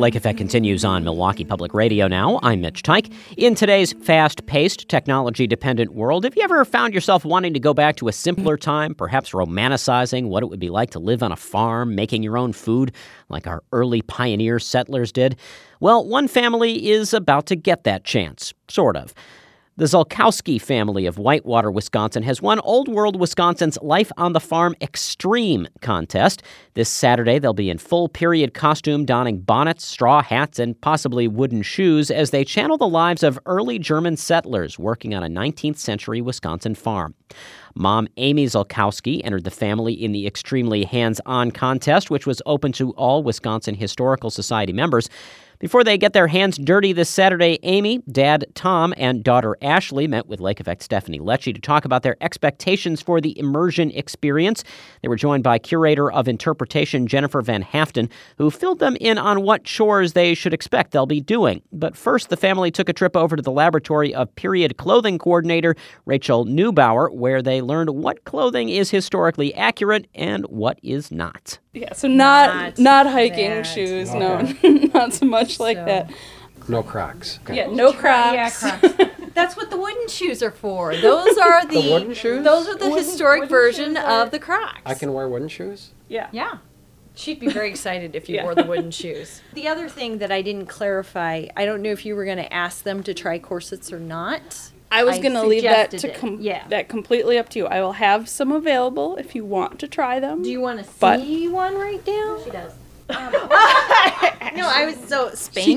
Lake Effect continues on Milwaukee Public Radio now. I'm Mitch Teich. In today's fast-paced, technology-dependent world, have you ever found yourself wanting to go back to a simpler time, perhaps romanticizing what it would be like to live on a farm, making your own food, like our early pioneer settlers did? Well, one family is about to get that chance, sort of. The Zolkowski family of Whitewater, Wisconsin, has won Old World Wisconsin's Life on the Farm Extreme contest. This Saturday, they'll be in full period costume, donning bonnets, straw hats, and possibly wooden shoes as they channel the lives of early German settlers working on a 19th century Wisconsin farm. Mom Amy Zolkowski entered the family in the extremely hands-on contest, which was open to all Wisconsin Historical Society members. Before they get their hands dirty this Saturday, Amy, Dad Tom, and daughter Ashley met with Lake Effect Stephanie Lecce to talk about their expectations for the immersion experience. They were joined by Curator of Interpretation Jennifer Van Haften, who filled them in on what chores they should expect they'll be doing. But first, the family took a trip over to the laboratory of period clothing coordinator Rachel Neubauer, where they learned what clothing is historically accurate and what is not. Yeah, so not hiking that. Shoes, okay. No, not so much like that. No Crocs. Okay. Yeah, no Crocs. Yeah, Crocs. That's what the wooden shoes are for. Those are the wooden shoes? Those are the historic version of the Crocs. I can wear wooden shoes? Yeah. Yeah. She'd be very excited if you wore the wooden shoes. The other thing that I didn't clarify, I don't know if you were going to ask them to try corsets or not. I was going to leave that to that completely up to you. I will have some available if you want to try them. Do you want to see one right now? She does. No, I was so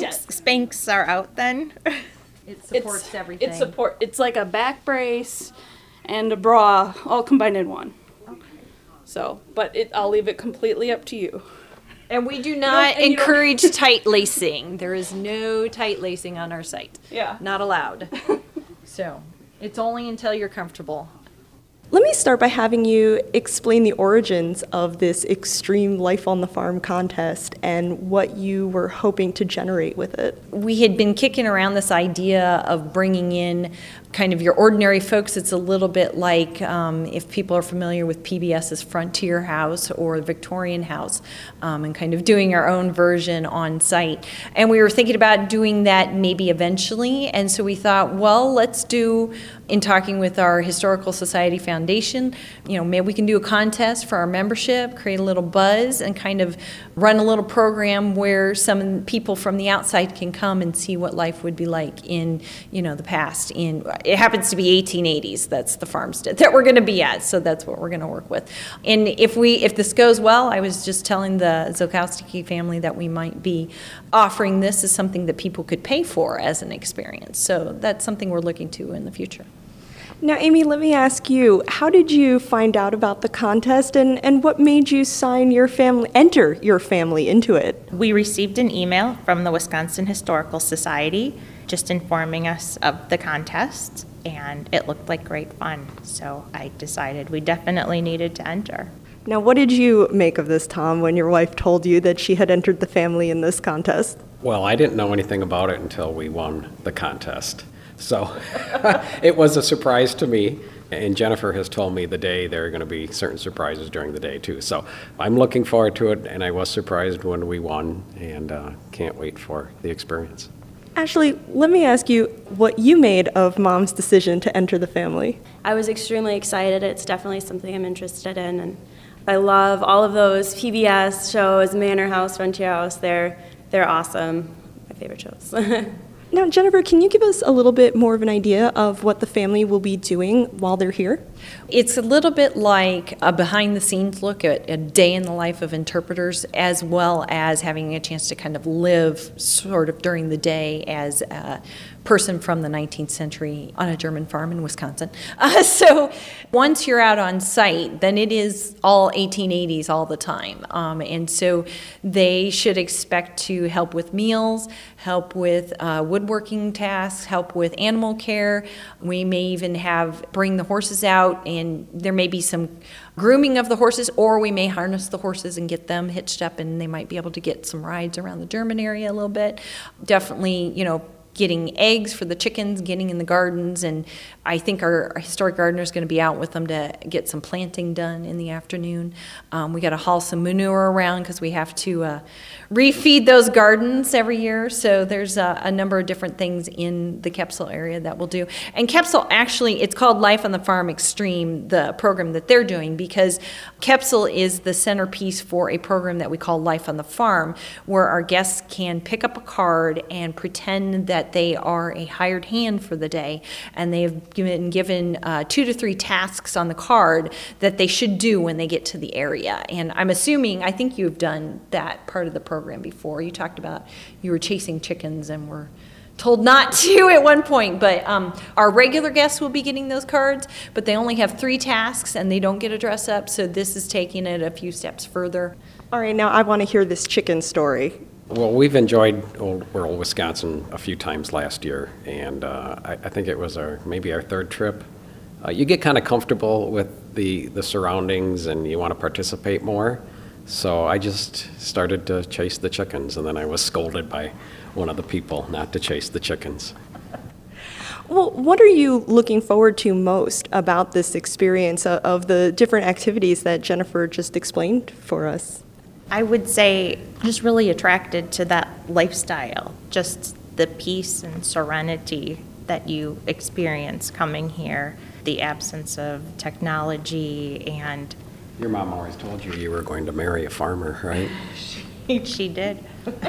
Spanx are out then. It supports everything. It's like a back brace and a bra all combined in one. Okay. So, but I'll leave it completely up to you. And we do not encourage tight lacing. There is no tight lacing on our site. Yeah. Not allowed. So, it's only until you're comfortable. Let me start by having you explain the origins of this Extreme Life on the Farm contest and what you were hoping to generate with it. We had been kicking around this idea of bringing in kind of your ordinary folks. It's a little bit like if people are familiar with PBS's Frontier House or Victorian House, and kind of doing our own version on site. And we were thinking about doing that maybe eventually, and so we thought, well, let's do, in talking with our Historical Society Foundation, maybe we can do a contest for our membership, create a little buzz, and kind of run a little program where some people from the outside can come and see what life would be like in, the past. It happens to be 1880s. That's the farmstead that we're going to be at, so that's what we're going to work with. And if this goes well, I was just telling the Zolkowski family that we might be offering this as something that people could pay for as an experience. So that's something we're looking to in the future. Now, Amy, let me ask you, how did you find out about the contest and what made you enter your family into it? We received an email from the Wisconsin Historical Society just informing us of the contest, and it looked like great fun. So I decided we definitely needed to enter. Now, what did you make of this, Tom, when your wife told you that she had entered the family in this contest? Well, I didn't know anything about it until we won the contest. So it was a surprise to me, and Jennifer has told me the day there are going to be certain surprises during the day too. So I'm looking forward to it, and I was surprised when we won, and can't wait for the experience. Ashley, let me ask you what you made of Mom's decision to enter the family. I was extremely excited. It's definitely something I'm interested in, and I love all of those PBS shows, Manor House, Frontier House. They're awesome. My favorite shows. Now, Jennifer, can you give us a little bit more of an idea of what the family will be doing while they're here? It's a little bit like a behind-the-scenes look at a day in the life of interpreters, as well as having a chance to kind of live sort of during the day as a person from the 19th century on a German farm in Wisconsin. So once you're out on site, then it is all 1880s all the time. And so they should expect to help with meals, help with woodworking tasks, help with animal care. We may even bring the horses out, and there may be some grooming of the horses, or we may harness the horses and get them hitched up, and they might be able to get some rides around the German area a little bit. Definitely, getting eggs for the chickens, getting in the gardens, and I think our historic gardener is going to be out with them to get some planting done in the afternoon. We got to haul some manure around because we have to refeed those gardens every year. So there's a number of different things in the Kepsel area that we'll do. And Kepsel, actually, it's called Life on the Farm Extreme, the program that they're doing, because Kepsel is the centerpiece for a program that we call Life on the Farm, where our guests can pick up a card and pretend that they are a hired hand for the day, and they have been given 2 to 3 tasks on the card that they should do when they get to the area. And I'm assuming, I think you've done that part of the program before. You talked about you were chasing chickens and were told not to at one point, but our regular guests will be getting those cards, but they only have 3 tasks and they don't get a dress up, so this is taking it a few steps further. All right, now I want to hear this chicken story. Well, we've enjoyed Old World, Wisconsin a few times last year, and I think it was maybe our 3rd trip. You get kind of comfortable with the surroundings and you want to participate more. So I just started to chase the chickens, and then I was scolded by one of the people not to chase the chickens. Well, what are you looking forward to most about this experience of the different activities that Jennifer just explained for us? I would say just really attracted to that lifestyle, just the peace and serenity that you experience coming here, the absence of technology, and Your mom always told you were going to marry a farmer, right? she did.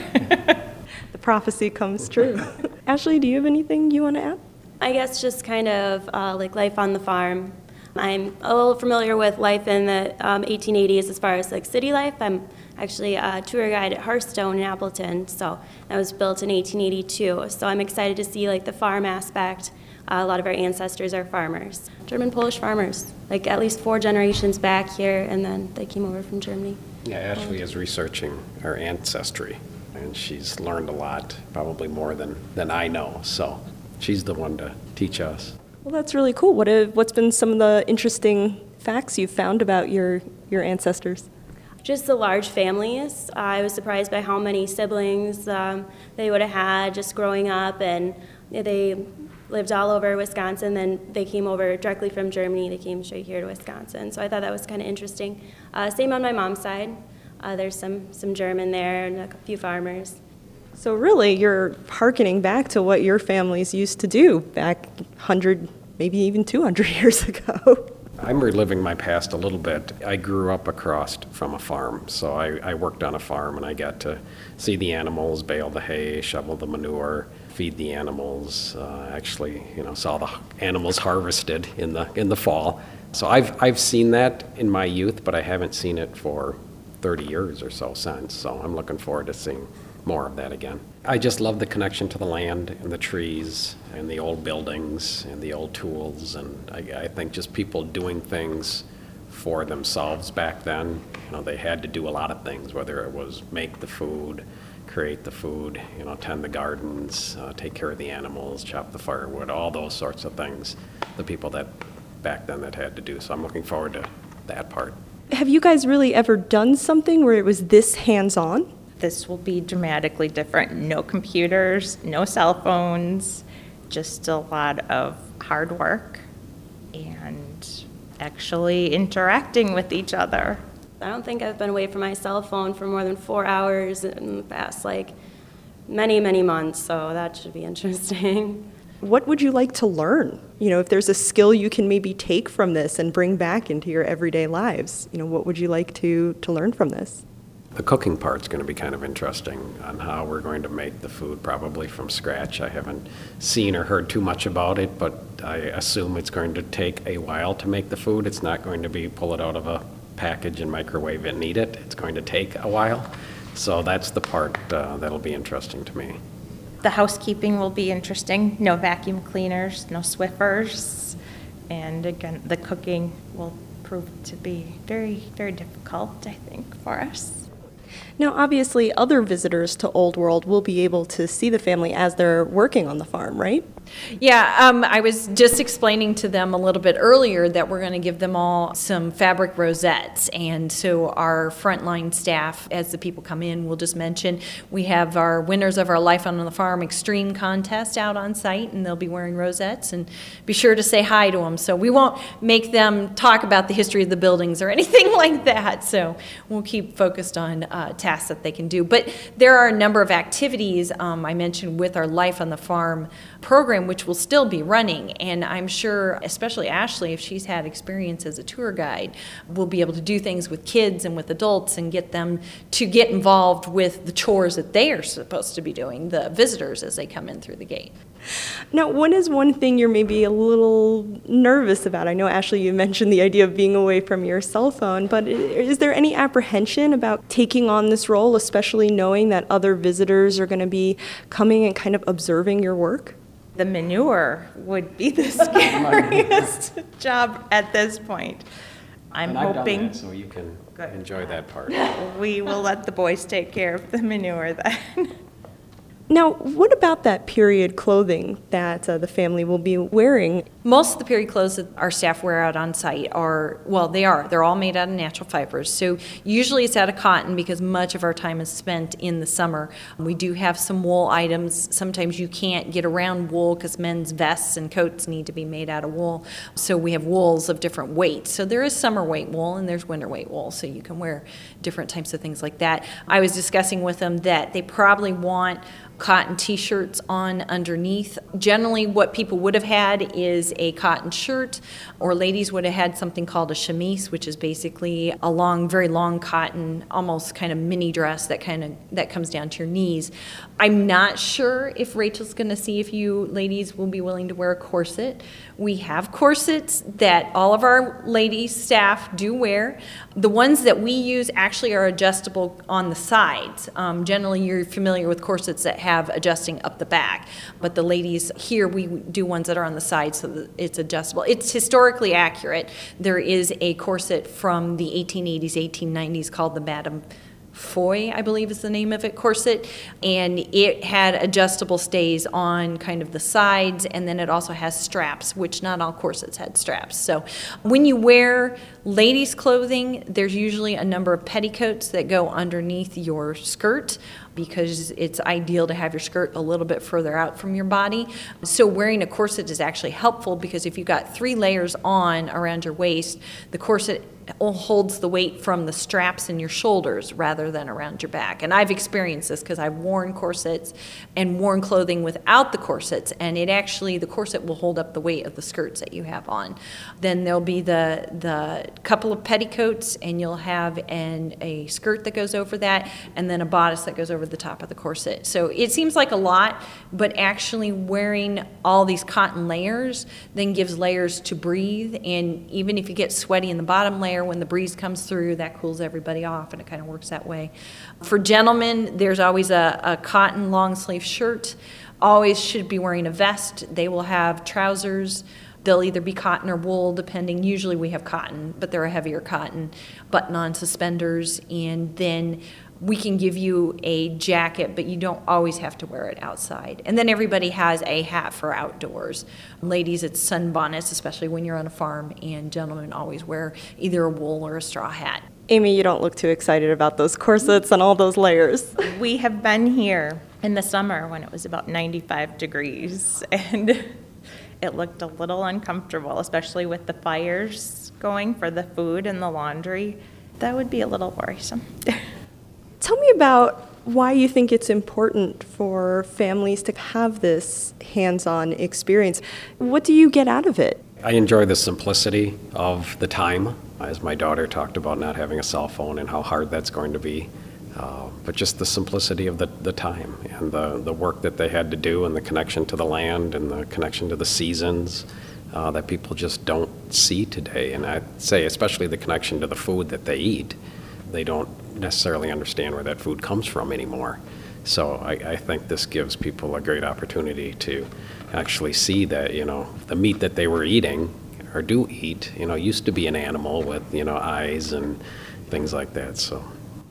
The prophecy comes true. Ashley, do you have anything you want to add? I guess just kind of like life on the farm. I'm a little familiar with life in the 1880s as far as like city life. I'm actually a tour guide at Hearthstone in Appleton, so that was built in 1882. So I'm excited to see like the farm aspect. A lot of our ancestors are farmers, German Polish farmers, like at least 4 generations back here, and then they came over from Germany. Yeah, Ashley is researching our ancestry, and she's learned a lot, probably more than I know, so she's the one to teach us. Well, that's really cool. What's been some of the interesting facts you've found about your ancestors? Just the large families. I was surprised by how many siblings they would have had just growing up, and they lived all over Wisconsin. Then they came over directly from Germany. They came straight here to Wisconsin. So I thought that was kind of interesting. Same on my mom's side. There's some German there and a few farmers. So really, you're hearkening back to what your families used to do back 100, maybe even 200 years ago. I'm reliving my past a little bit. I grew up across from a farm, so I worked on a farm, and I got to see the animals, bale the hay, shovel the manure, feed the animals. Actually, saw the animals harvested in the fall. So I've seen that in my youth, but I haven't seen it for 30 years or so since. So I'm looking forward to seeing more of that again. I just love the connection to the land and the trees and the old buildings and the old tools, and I think just people doing things for themselves back then. They had to do a lot of things, whether it was make the food, create the food, tend the gardens, take care of the animals, chop the firewood, all those sorts of things, the people that back then that had to do. So I'm looking forward to that part. Have you guys really ever done something where it was this hands-on? This will be dramatically different. No computers, no cell phones, just a lot of hard work and actually interacting with each other. I don't think I've been away from my cell phone for more than 4 hours in the past, many, many months, so that should be interesting. What would you like to learn? If there's a skill you can maybe take from this and bring back into your everyday lives, what would you like to learn from this? The cooking part's going to be kind of interesting on how we're going to make the food, probably from scratch. I haven't seen or heard too much about it, but I assume it's going to take a while to make the food. It's not going to be pull it out of a package and microwave it and eat it. It's going to take a while. So that's the part that'll be interesting to me. The housekeeping will be interesting. No vacuum cleaners, no Swiffers. And again, the cooking will prove to be very, very difficult, I think, for us. Now, obviously, other visitors to Old World will be able to see the family as they're working on the farm, right? Yeah, I was just explaining to them a little bit earlier that we're going to give them all some fabric rosettes. And so our frontline staff, as the people come in, will just mention we have our winners of our Life on the Farm Extreme contest out on site, and they'll be wearing rosettes. And be sure to say hi to them. So we won't make them talk about the history of the buildings or anything like that. So we'll keep focused on tasks that they can do. But there are a number of activities I mentioned with our Life on the Farm program, which will still be running. And I'm sure, especially Ashley, if she's had experience as a tour guide, will be able to do things with kids and with adults and get them to get involved with the chores that they are supposed to be doing, the visitors, as they come in through the gate. Now, what is one thing you're maybe a little nervous about? I know, Ashley, you mentioned the idea of being away from your cell phone, but is there any apprehension about taking on this role, especially knowing that other visitors are going to be coming and kind of observing your work? The manure would be the scariest job at this point. I'm And I've hoping done that, so you can enjoy that part. we will let the boys take care of the manure then. Now, what about that period clothing that the family will be wearing? Most of the period clothes that our staff wear out on site are, well, they're all made out of natural fibers. So usually it's out of cotton because much of our time is spent in the summer. We do have some wool items. Sometimes you can't get around wool because men's vests and coats need to be made out of wool. So we have wools of different weights. So there is summer weight wool and there's winter weight wool. So you can wear different types of things like that. I was discussing with them that they probably want cotton t-shirts on underneath. Generally, what people would have had is a cotton shirt, or ladies would have had something called a chemise, which is basically a long, very long cotton, almost kind of mini dress that comes down to your knees. I'm not sure if Rachel's going to see if you ladies will be willing to wear a corset. We have corsets that all of our ladies staff do wear. The ones that we use actually are adjustable on the sides. Generally, you're familiar with corsets that have adjusting up the back, but the ladies here, we do ones that are on the side so that it's adjustable. It's historically accurate. There is a corset from the 1880s, 1890s called the Madame Foy, I believe is the name of it, corset, and it had adjustable stays on kind of the sides, and then it also has straps, which not all corsets had straps. So when you wear ladies' clothing, there's usually a number of petticoats that go underneath your skirt because it's ideal to have your skirt a little bit further out from your body. So wearing a corset is actually helpful because if you've got 3 layers on around your waist, the corset holds the weight from the straps in your shoulders rather than around your back. And I've experienced this because I've worn corsets and worn clothing without the corsets, and the corset will hold up the weight of the skirts that you have on. Then there'll be the couple of petticoats, and you'll have a skirt that goes over that, and then a bodice that goes over the top of the corset. So it seems like a lot, but actually wearing all these cotton layers then gives layers to breathe, and even if you get sweaty in the bottom layer, when the breeze comes through, that cools everybody off, and it kind of works that way. For gentlemen, there's always a cotton long sleeve shirt. Always should be wearing a vest. They will have trousers. They'll either be cotton or wool, depending. Usually we have cotton, but they're a heavier cotton. Button-on suspenders, and then we can give you a jacket, but you don't always have to wear it outside. And then everybody has a hat for outdoors. Ladies, it's sunbonnets, especially when you're on a farm, and gentlemen always wear either a wool or a straw hat. Amy, you don't look too excited about those corsets and all those layers. We have been here in the summer when it was about 95 degrees, and it looked a little uncomfortable, especially with the fires going for the food and the laundry. That would be a little worrisome. Tell me about why you think it's important for families to have this hands-on experience. What do you get out of it? I enjoy the simplicity of the time, as my daughter talked about not having a cell phone and how hard that's going to be. But just the simplicity of the time and the work that they had to do and the connection to the land and the connection to the seasons that people just don't see today. And I'd say especially the connection to the food that they eat. They don't necessarily understand where that food comes from anymore. So I think this gives people a great opportunity to actually see that, the meat that they were eating or do eat, used to be an animal with, eyes and things like that. So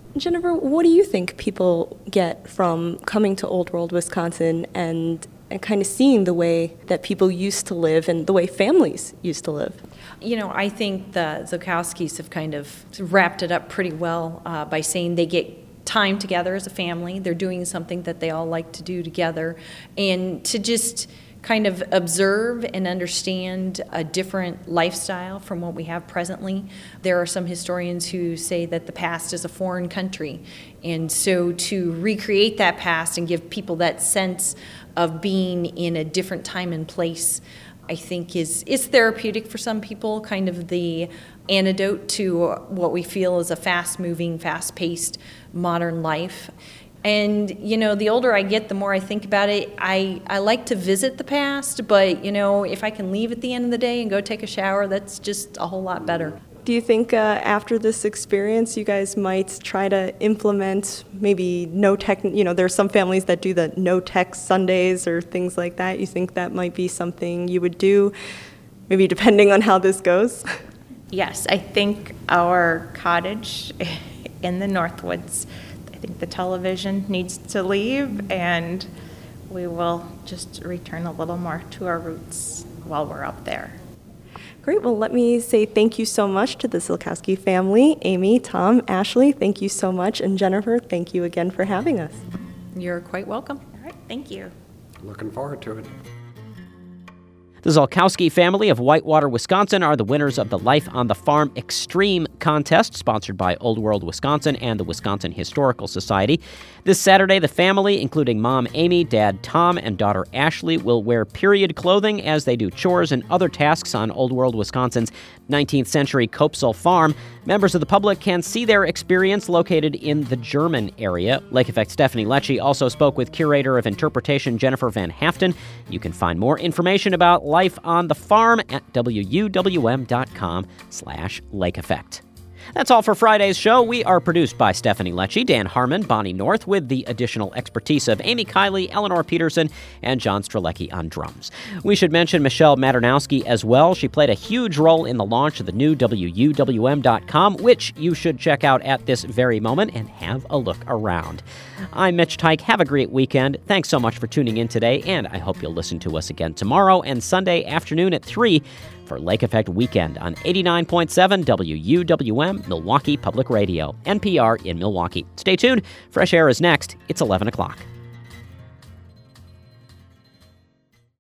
Jennifer, what do you think people get from coming to Old World, Wisconsin, and kind of seeing the way that people used to live and the way families used to live? I think the Zukowskis have kind of wrapped it up pretty well by saying they get time together as a family. They're doing something that they all like to do together. And to just kind of observe and understand a different lifestyle from what we have presently. There are some historians who say that the past is a foreign country. And so to recreate that past and give people that sense of being in a different time and place, I think is therapeutic for some people, kind of the antidote to what we feel is a fast-moving, fast-paced modern life. And, the older I get, the more I think about it. I like to visit the past, but, if I can leave at the end of the day and go take a shower, that's just a whole lot better. Do you think after this experience, you guys might try to implement maybe no tech, there are some families that do the no tech Sundays or things like that. You think that might be something you would do, maybe depending on how this goes? Yes, I think our cottage in the Northwoods, I think the television needs to leave, and we will just return a little more to our roots while we're up there. Great. Well, let me say thank you so much to the Zukowski family. Amy, Tom, Ashley, thank you so much. And Jennifer, thank you again for having us. You're quite welcome. All right, thank you. Looking forward to it. The Zolkowski family of Whitewater, Wisconsin are the winners of the Life on the Farm Extreme contest, sponsored by Old World Wisconsin and the Wisconsin Historical Society. This Saturday, the family, including mom Amy, dad Tom, and daughter Ashley, will wear period clothing as they do chores and other tasks on Old World Wisconsin's 19th century Copesall farm. Members of the public can see their experience located in the German area. Lake Effect Stephanie Lecce also spoke with curator of interpretation Jennifer Van Haften. You can find more information about Life on the Farm at wuwm.com/Lake Effect. That's all for Friday's show. We are produced by Stephanie Lecce, Dan Harmon, Bonnie North, with the additional expertise of Amy Kiley, Eleanor Peterson, and John Strelecki on drums. We should mention Michelle Maternowski as well. She played a huge role in the launch of the new wuwm.com, which you should check out at this very moment and have a look around. I'm Mitch Teich. Have a great weekend. Thanks so much for tuning in today, and I hope you'll listen to us again tomorrow and Sunday afternoon at 3 for Lake Effect Weekend on 89.7 WUWM, Milwaukee Public Radio, NPR in Milwaukee. Stay tuned. Fresh Air is next. It's 11 o'clock.